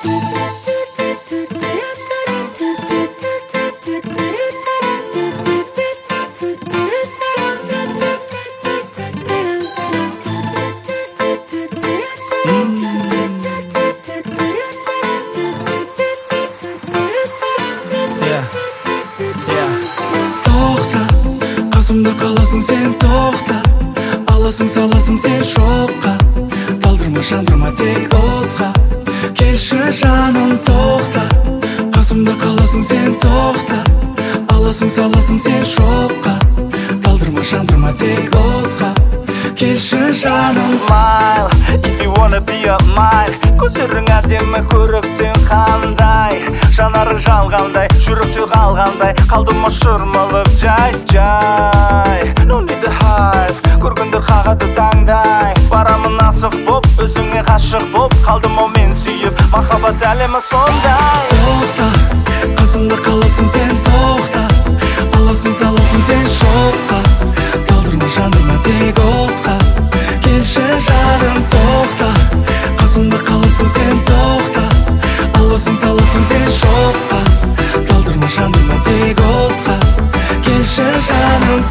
Қасымда қаласың сен тоқта, аласың саласың сен шоққа, талдырма жандырма тек отқа. Келші жаным тоқта, қасымда қаласың сен тоқта, аласың саласың сен шоққа, талдырма жандырма тек отқа. Келші жаным. Smile, if you wanna be a mine. Көздерің әдемі, көріктің қандай, жанары жалғандай, жүректе қалғандай, қалдым шырмалып жай. No need to hide, көргендер қағады таңдай. Барамын асық боп, өзіңе ғашық боп, қалдым мен сүйіп, махаббат әлемі сондай. Тоқта, қасымда қаласың сен тоқта, аласың саласың сен шоққа, талдырма жандырма тек отқа. Келші жаным тоқта, қасымда қаласың сен тоқта, аласың саласың сен шоққа, талдырма жандырма тек отқа. Келші жаным.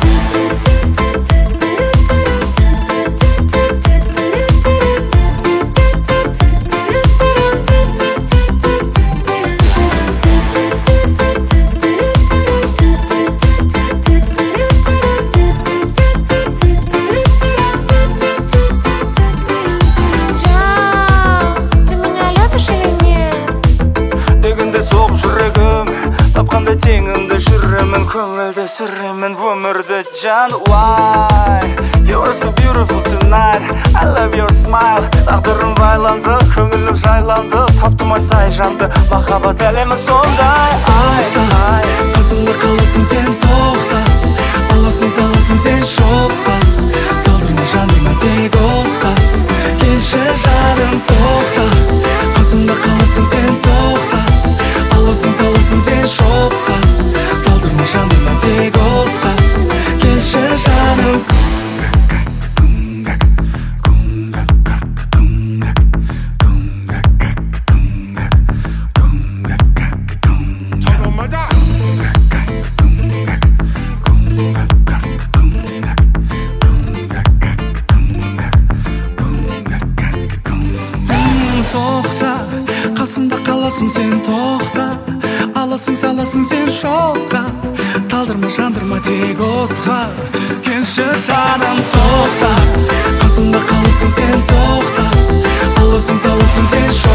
Тапқанда теңімді жүремін, көңілді сүремін өмірді жан. Why? You're so beautiful tonight, I love your smile. Тағдырым байланды, көңілім жайланды, таптым ай сай жанды, махаббат әлемі сондай. Қасымда қаласың сен тоқта, аласың саласың сен шоққа, талдырма жандырма тек отқа. Келші жаным тоқта, қасымда қаласың сен тоқта, аласың саласың сен шоққа, талдырма жандырма тек отқа. Келші жаным. Тоқта, қасымда қаласың сен тоқта, аласың саласың сен шоққа, талдырма жандырма тек отқа. Келші жаным тоқта, қасымда қаласың сен тоқта, аласың саласың сен шоққа.